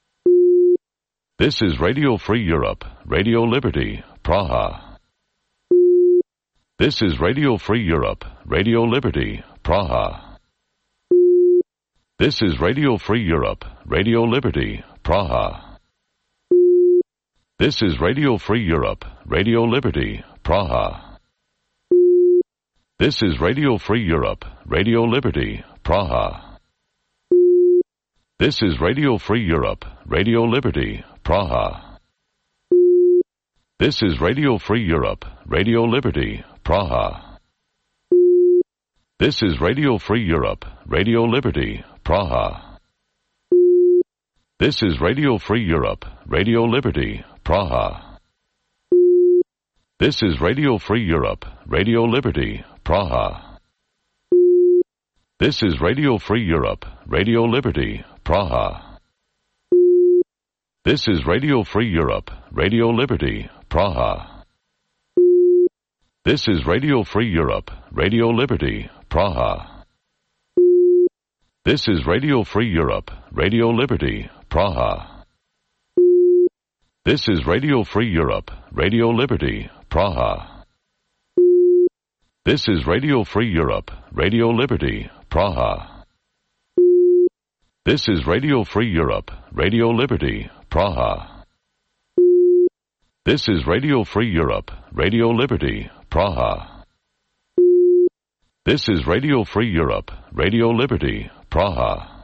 This is Radio Free Europe, Radio Liberty, Praha. This is Radio Free Europe, Radio Liberty, Praha. This is Radio Free Europe, Radio Liberty, Praha. This is Radio Free Europe, Radio Liberty, Praha. This is Radio Free Europe, Radio Liberty, Praha. This is Radio Free Europe, Radio Liberty, Praha. This is Radio Free Europe, Radio Liberty, Praha. This is Radio Free Europe, Radio Liberty, Praha. This is Radio Free Europe, Radio Liberty, Praha. This is Radio Free Europe, Radio Liberty, Praha. This is Radio Free Europe, Radio Liberty, Praha. This is Radio Free Europe, Radio Liberty, Praha. This is Radio Free Europe, Radio Liberty, Praha. This is Radio Free Europe, Radio Liberty, Praha. This is Radio Free Europe, Radio Liberty, Praha. This is Radio Free Europe, Radio Liberty, Praha. This is Radio Free Europe, Radio Liberty, Praha. This is Radio Free Europe, Radio Liberty, Praha. This is Radio Free Europe, Radio Liberty, Praha.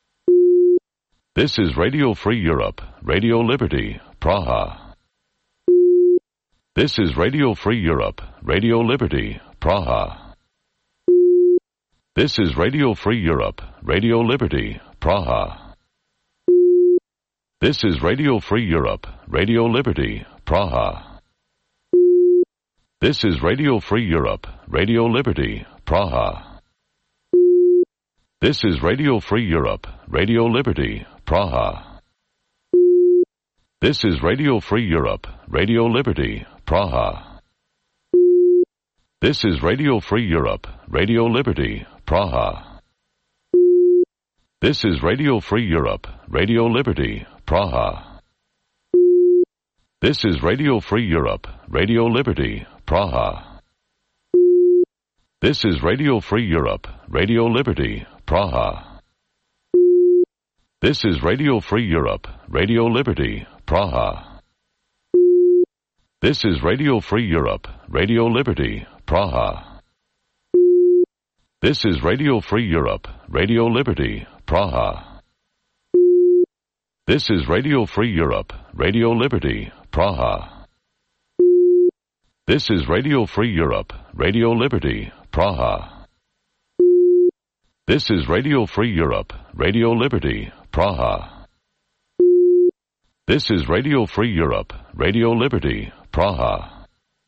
This is Radio Free Europe, Radio Liberty, Praha. This is Radio Free Europe, Radio Liberty, Praha. This is Radio Free Europe, Radio Liberty, Praha. This is Radio Free Europe, Radio Liberty, Praha. This is Radio Free Europe, Radio Liberty, Praha. This is Radio Free Europe, Radio Liberty, Praha. This is Radio Free Europe, Radio Liberty, Praha. This is Radio Free Europe, Radio Liberty, Praha. This is Radio Free Europe, Radio Liberty, Praha. This is Radio Free Europe, Radio Liberty, Praha. This is Radio Free Europe, Radio Liberty, Praha. This is Radio Free Europe, Radio Liberty, Praha. This is Radio Free Europe, Radio Liberty, Praha. This is Radio Free Europe, Radio Liberty, Praha. This is Radio Free Europe, Radio Liberty, Praha. This is Radio Free Europe, Radio Liberty, Praha. This is Radio Free Europe, Radio Liberty, Praha. This is Radio Free Europe, Radio Liberty, Praha.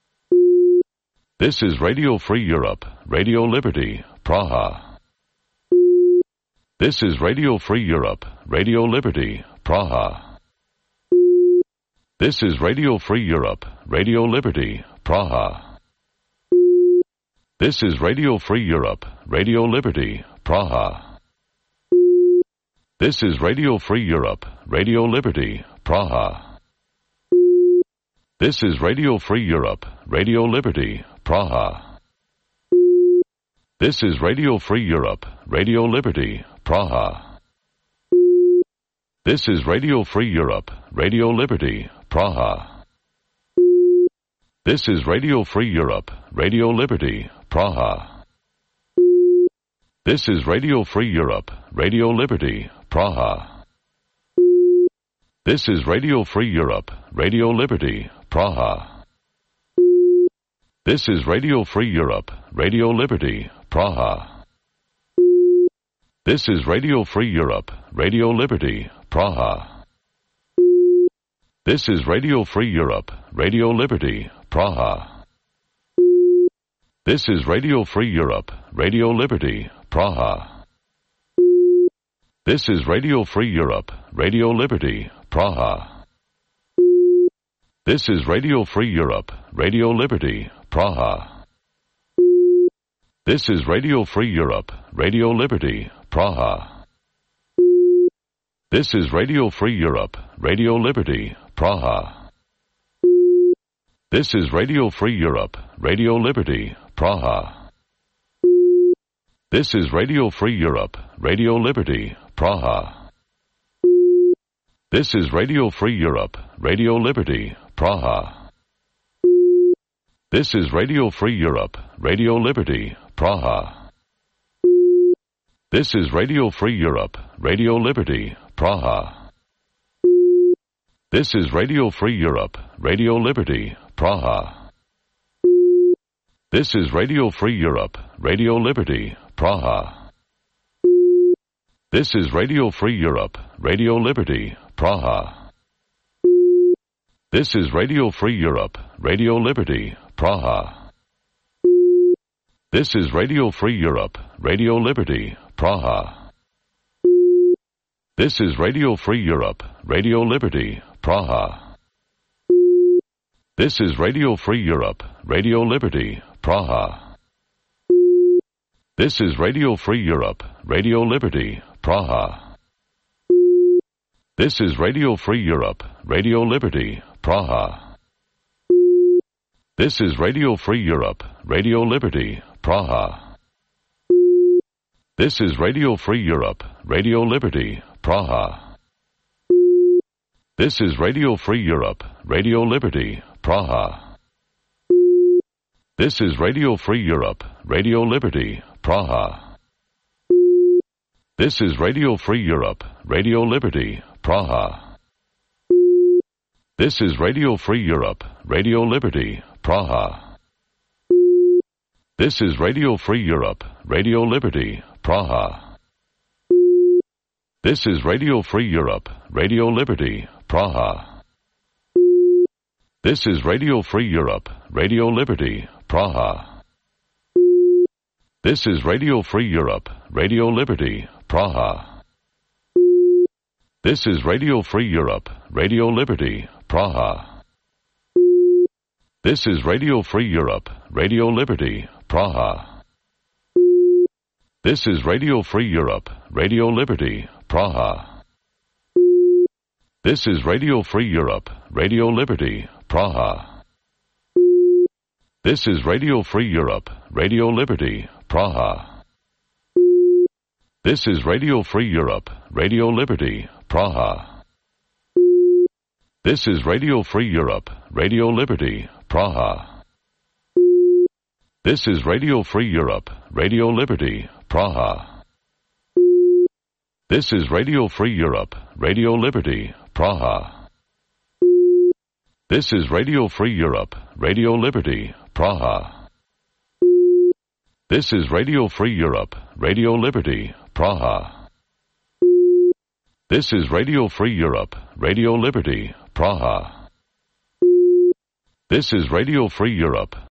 This is Radio Free Europe, Radio Liberty, Praha. This is Radio Free Europe, Radio Liberty, Praha. This is Radio Free Europe, Radio Liberty, Praha. This is Radio Free Europe, Radio Liberty, Praha. This is Radio Free Europe, Radio Liberty, Praha. This is Radio Free Europe, Radio Liberty, Praha. This is Radio Free Europe, Radio Liberty, Praha. This is Radio Free Europe, Radio Liberty, Praha. This is Radio Free Europe, Radio Liberty, Praha. This is Radio Free Europe, Radio Liberty, Praha. This is Radio Free Europe, Radio Liberty, Praha. This is Radio Free Europe, Radio Liberty, Praha. This is Radio Free Europe, Radio Liberty, Praha. This is Radio Free Europe, Radio Liberty, Praha. This is Radio Free Europe, Radio Liberty, Praha. This is Radio Free Europe, Radio Liberty, Praha. This is Radio Free Europe, Radio Liberty, Praha. This is Radio Free Europe, Radio Liberty, Praha. This is Radio Free Europe, Radio Liberty, Praha. This is Radio Free Europe, Radio Liberty, Praha. This is Radio Free Europe, Radio Liberty, Praha. This is Radio Free Europe, Radio Liberty, Praha. This is Radio Free Europe, Radio Liberty, Praha. This is Radio Free Europe, Radio Liberty, Praha. This is Radio Free Europe, Radio Liberty, Praha. This is Radio Free Europe, Radio Liberty, Praha. This is Radio Free Europe, Radio Liberty, Praha. This is Radio Free Europe, Radio Liberty, Praha. This is Radio Free Europe, Radio Liberty, Praha. This is Radio Free Europe, Radio Liberty, Praha. This is Radio Free Europe, Radio Liberty, Praha. This is Radio Free Europe, Radio Liberty, Praha. This is Radio Free Europe, Radio Liberty, Praha. This is Radio Free Europe, Radio Liberty, Praha. This is Radio Free Europe, Radio Liberty, Praha. This is Radio Free Europe, Radio Liberty, Praha. This is Radio Free Europe, Radio Liberty, Praha. This is Radio Free Europe, Radio Liberty, Praha. This is Radio Free Europe, Radio Liberty, Praha. This is Radio Free Europe, Radio Liberty, Praha. This is Radio Free Europe, Radio Liberty, Praha. This is Radio Free Europe, Radio Liberty, Praha. This is Radio Free Europe, Radio Liberty, Praha. This is Radio Free Europe, Radio Liberty, Praha. This is Radio Free Europe, Radio Liberty, Praha. This is Radio Free Europe, Radio Liberty, Praha. This is Radio Free Europe, Radio Liberty, Praha. This is Radio Free Europe, Radio Liberty, Praha. This is Radio Free Europe, Radio Liberty, Praha. This is Radio Free Europe, Radio Liberty, Praha. This is Radio Free Europe, Radio Liberty, Praha. This is Radio Free Europe, Radio Liberty, Praha. This is Radio Free Europe, Radio Liberty, Praha. This is Radio Free Europe, Radio Liberty, Praha. This is Radio Free Europe, Radio Liberty, Praha. This is Radio Free Europe,